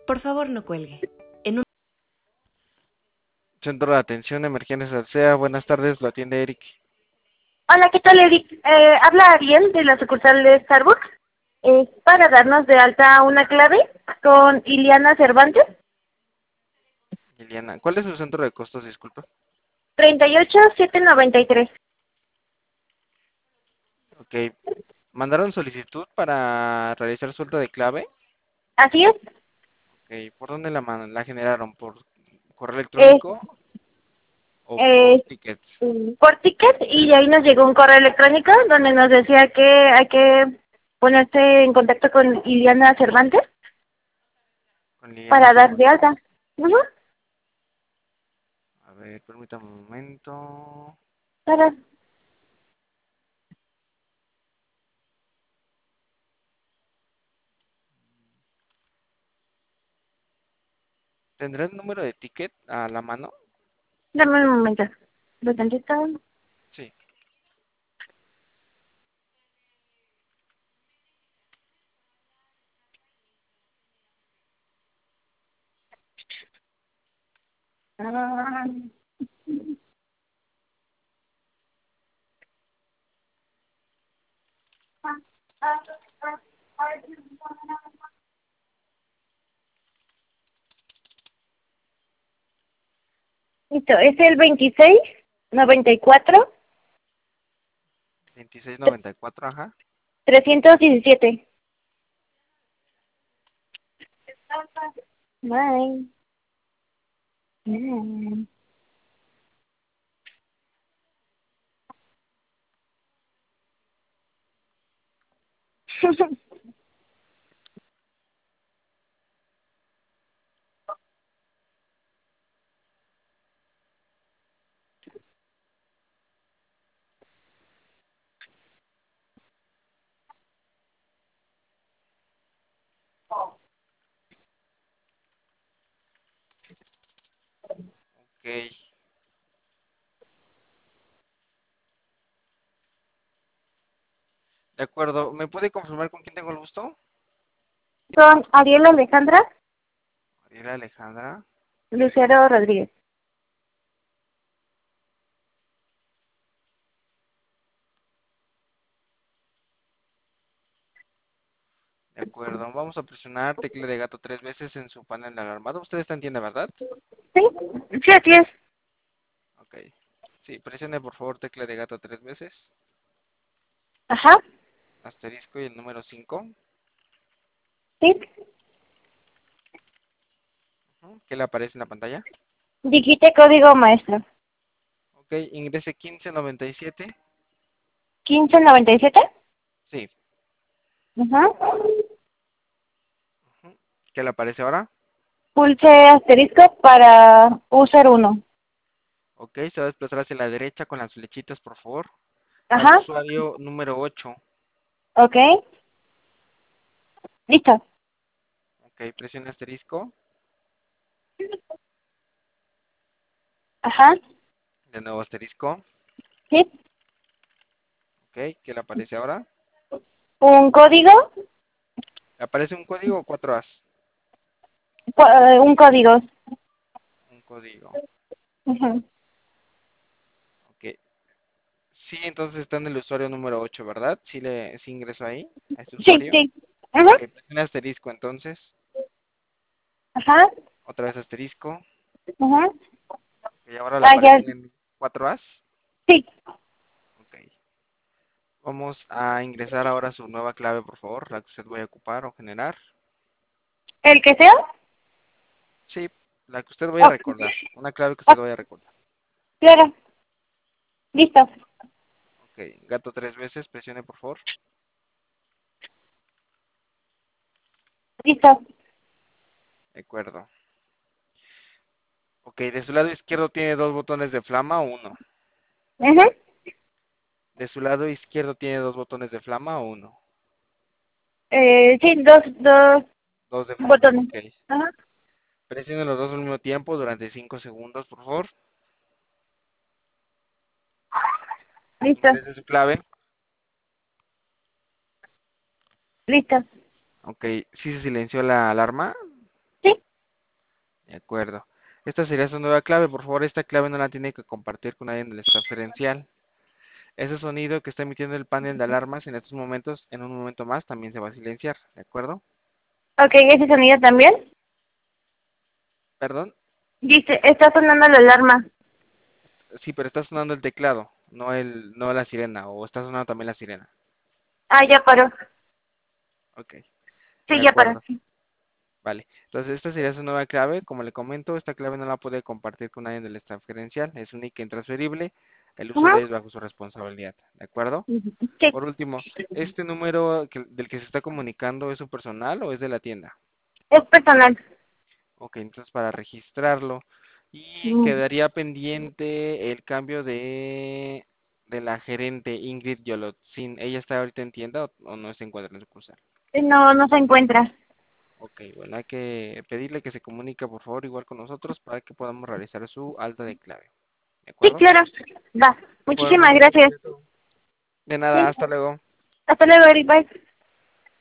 Por favor, no cuelgue. En un... Centro de Atención Emergencias Alsea, buenas tardes, lo atiende Eric. Hola, ¿qué tal, Eric? Habla Ariel de la sucursal de Starbucks. Es para darnos de alta una clave con Iliana Cervantes, Liliana, ¿cuál es su centro de costos, disculpa? 38793. Ok, ¿mandaron solicitud para realizar suelta de clave? Así es. Ok, ¿por dónde la generaron? ¿Por correo Es, electrónico o por es tickets? por ticket y de ahí nos llegó un correo electrónico donde nos decía que hay que ponerse en contacto con Iliana Cervantes Con Liliana para dar de Cervantes. alta. Ujú. A ver, permítame un momento. Para- ¿Tendrá el número de ticket a la mano? Dame un momento. Lo tantito. Sí. Ah, listo, es el 2694 2694, ajá. 317. Bye. Mm. Ok, de acuerdo. ¿Me puede confirmar con quién tengo el gusto? Son Ariel Alejandra, Ariela Alejandra. Lucero Rodríguez. De acuerdo, vamos a presionar tecla de gato 3 veces en su panel de alarmado. Usted está en tienda, ¿verdad? ¿Sí? Sí, así es. Ok. Sí, presione por favor tecla de gato 3 veces. Ajá. Asterisco y el número 5. Sí. ¿Qué le aparece en la pantalla? Digite código maestro. Ok, ingrese 1597. 1597. Sí. Ajá. Ujú. ¿Qué le aparece ahora? Pulse asterisco para usar uno. Ok, se va a desplazar hacia la derecha con las flechitas, por favor. Al Ajá. usuario número 8. Ok. Listo. Ok, presione asterisco. Ajá. De nuevo asterisco. Sí. Ok, ¿qué le aparece ahora? Un código. ¿Le aparece un código o 4 As? Un código. Un código. Ajá. Ok. Sí, entonces está en el usuario número 8, ¿verdad? Sí ingresó ahí, a este Sí, usuario. sí. Ajá. Ok, presione asterisco entonces. Ajá. Otra vez asterisco. Ajá. Y ahora le Ah, ya. aparecen 4 As. Sí. Ok. Vamos a ingresar ahora su nueva clave, por favor, la que usted vaya a ocupar o generar. ¿El que sea? Sí, la que usted vaya a Ok. recordar. Una clave que usted Ok, vaya a recordar. claro. Listo. Ok, gato 3 veces, presione, por favor. Listo. De acuerdo. Ok, de su lado izquierdo tiene dos botones de flama o uno. Ajá. De su lado izquierdo tiene dos botones de flama o uno. Sí, dos Dos de flama, botones. ok. Ajá. Presione los dos al mismo tiempo durante 5 segundos, por favor. Listo. Ingrese su clave. Listo. Ok, ¿sí se silenció la alarma? Sí. De acuerdo. Esta sería su nueva clave. Por favor, esta clave no la tiene que compartir con nadie del staff gerencial. Ese sonido que está emitiendo el panel de alarmas en estos momentos, en un momento más, también se va a silenciar. ¿De acuerdo? Ok, ¿ese sonido también? ¿Perdón? Dice, está sonando la alarma. Sí, pero está sonando el teclado, no la sirena, o está sonando también la sirena. Ah, ya paró. Ok, de Sí, ya paró. acuerdo. Vale, entonces esta sería su nueva clave. Como le comento, esta clave no la puede compartir con nadie del staff gerencial. Es única e intransferible. El uso Ajá. de ella es bajo su responsabilidad. ¿De acuerdo? Sí, Por último, ¿este número del que se está comunicando es su personal o es de la tienda? es personal. Ok, entonces para registrarlo. Y Mm, quedaría pendiente el cambio de la gerente Ingrid Yolotzin. ¿Ella está ahorita en tienda o no se encuentra en sucursal? No, no se encuentra. Ok, bueno, hay que pedirle que se comunique por favor igual con nosotros para que podamos realizar su alta de clave. ¿De Sí, acuerdo? claro. Va. Por el Muchísimas momento gracias. sería todo. De nada, Sí. hasta luego. Hasta luego, Eric. Bye.